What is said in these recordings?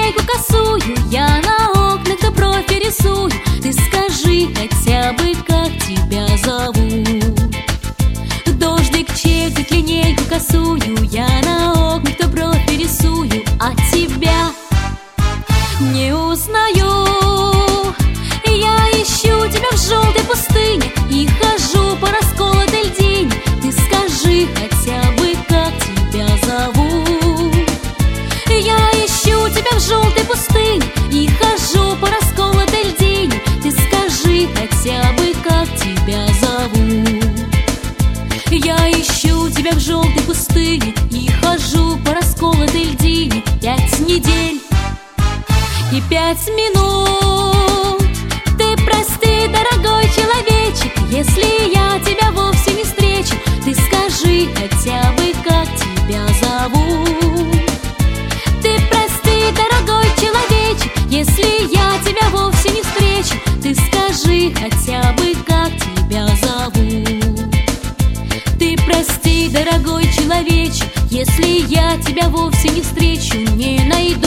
линейку косую, я на окнах то профиль рисую. Ты скажи хотя бы, как тебя зовут. Дождик чертит линейку косую, я на окнах то профиль рисую, а тебя не узнаю. Я ищу тебя в желтой пустыне и хожу по расколотой льдине. Ты скажи хотя бы, как тебя зовут. Я ищу тебя в желтой пустыне и хожу по расколотой льдине. Ты скажи хотя бы, как тебя зовут. Я ищу тебя в желтой пустыне и хожу по расколотой льдине 5 недель и 5 минут. Ты прости, дорогой человечек, если я тебя вовсе не встречу. Ты скажи хотя бы, как тебя зовут. Ты прости, дорогой человечек, если я тебя вовсе не встречу. Ты скажи хотя бы, как тебя зовут. Ты прости, дорогой человечек, если я тебя вовсе не встречу, не найду.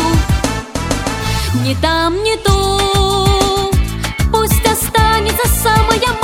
Ни там, ни тут, пусть останется самая